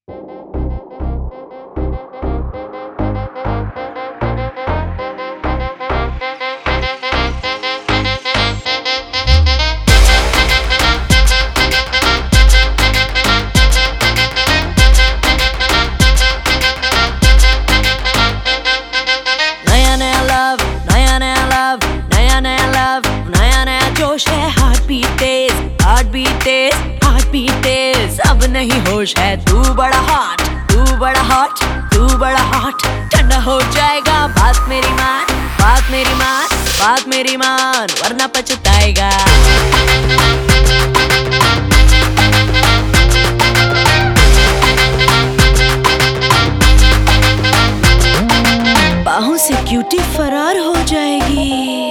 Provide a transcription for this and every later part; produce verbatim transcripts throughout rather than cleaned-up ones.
नया नया लव, नया नया लव, नया नया लव, नया नया जोश है। हार्ट बीट तेज, हार्ट बीट तेज, हार्ट बीट तेज। अब नहीं होश है, तू बड़ा हॉट, तू बड़ा हॉट, तू बड़ा हॉट। ठंडा हो जाएगा, बात मेरी मान, बात मेरी मान, बात मेरी मान, वरना पछताएगा। बाहों से क्यूटी फरार हो जाएगी,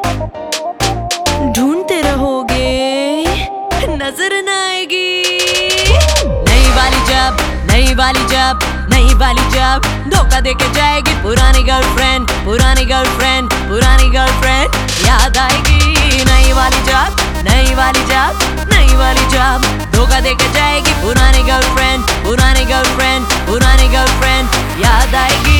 ढूंढते रहोगे, नजर न आएगी। नई वाली जब, नई वाली जब, नई वाली जब धोखा देके जाएगी पुरानी गर्लफ्रेंड, पुरानी गर्लफ्रेंड, पुरानी गर्लफ्रेंड याद आएगी। नई वाली जब, नई वाली जब, नई वाली जब धोखा देके जाएगी पुरानी गर्लफ्रेंड, पुरानी गर्लफ्रेंड, पुरानी गर्लफ्रेंड याद आएगी।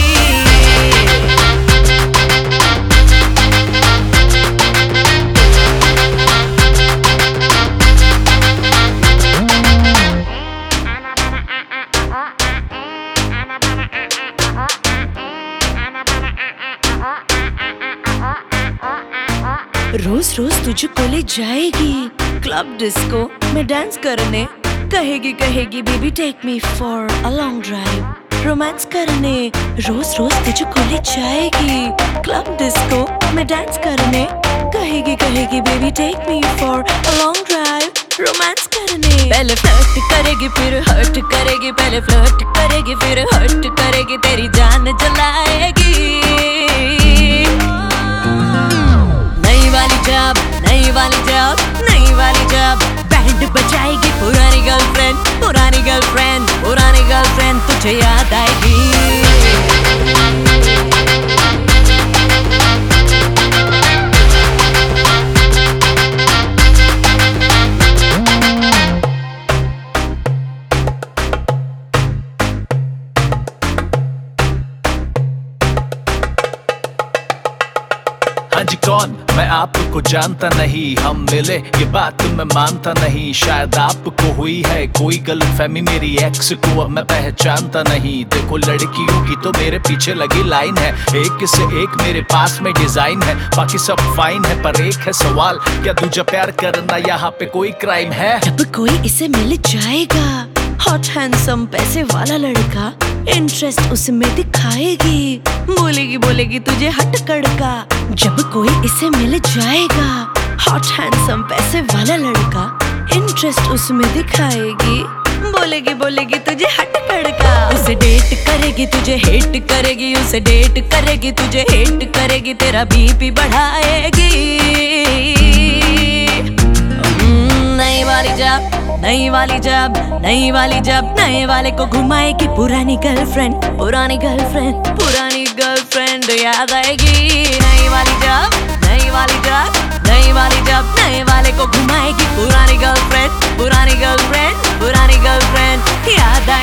रोज रोज तुझको ले जाएगी क्लब डिस्को में डांस करने, कहेगी कहेगी baby take me for a long drive romance करने। रोज रोज तुझको ले जाएगी क्लब डिस्को में डांस करने, कहेगी कहेगी baby take me for a long drive romance करने। पहले फ्लर्ट करेगी फिर हर्ट करेगी, पहले फ्लर्ट करेगी फिर हर्ट करेगी, तेरी जान जलाएगी। नई वाली जब, नई वाली जब, नई वाली जब बैंड बजाएगी पुरानी गर्लफ्रेंड, पुरानी गर्लफ्रेंड, पुरानी गर्लफ्रेंड तुझे याद आएगी। हाँ जी कौन, मैं आपको जानता नहीं, हम मिले ये बात मैं मानता नहीं। शायद आपको हुई है कोई गलतफहमी, मेरी एक्स को मैं पहचानता नहीं। देखो लड़कियों की तो मेरे पीछे लगी लाइन है, एक से एक मेरे पास में डिजाइन है, बाकी सब फाइन है। पर एक है सवाल, क्या तुझे प्यार करना यहाँ पे कोई क्राइम है? जब कोई इसे मिल जाएगा हॉट हैंडसम पैसे वाला लड़का, इंटरेस्ट उसमें दिखाएगी, बोलेगी बोलेगी तुझे हट कड़का। जब कोई इसे मिल जाएगा हॉट हैंडसम पैसे वाला लड़का, इंटरेस्ट उसमें दिखाएगी, बोलेगी बोलेगी तुझे हट कड़का। उसे डेट करेगी तुझे हेट करेगी, उसे डेट करेगी तुझे हेट करेगी, तेरा बीपी बढ़ाएगी। नई वाली जब, नई वाली जब, नई वाली जब नए वाले को घुमाएगी पुरानी गर्लफ्रेंड, पुरानी गर्लफ्रेंड, पुरानी गर्लफ्रेंड याद आएगी। नई वाली जब, नई वाली जब, नई वाली जब नए वाले को घुमाएगी पुरानी गर्लफ्रेंड, पुरानी गर्लफ्रेंड, पुरानी गर्लफ्रेंड याद